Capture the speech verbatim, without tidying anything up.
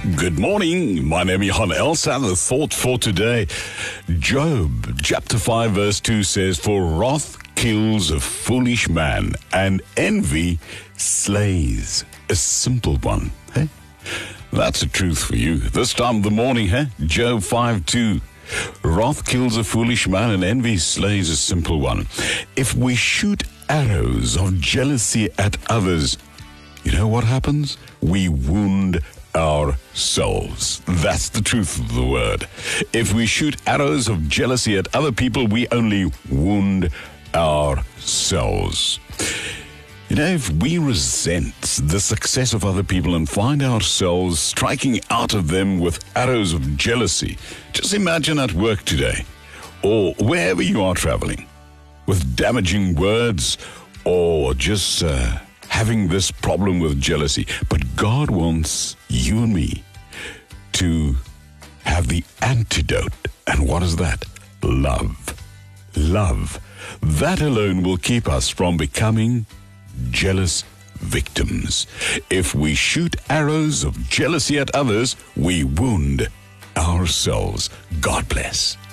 Good morning. My name is Johan Elsa. The thought for today, Job chapter five verse two says, "For wrath kills a foolish man, and envy slays a simple one." Hey? That's the truth for you. This time of the morning, hey? Job five two. Wrath kills a foolish man, and envy slays a simple one. If we shoot arrows of jealousy at others, you know what happens? We wound ourselves. That's the truth of the word. If we shoot arrows of jealousy at other people, we only wound ourselves. You know, if we resent the success of other people and find ourselves striking out of them with arrows of jealousy, just imagine at work today, or wherever you are traveling, with damaging words, or just uh, having this problem with jealousy. But God wants you and me to have the antidote. And what is that? Love. Love. That alone will keep us from becoming jealous victims. If we shoot arrows of jealousy at others, we wound ourselves. God bless.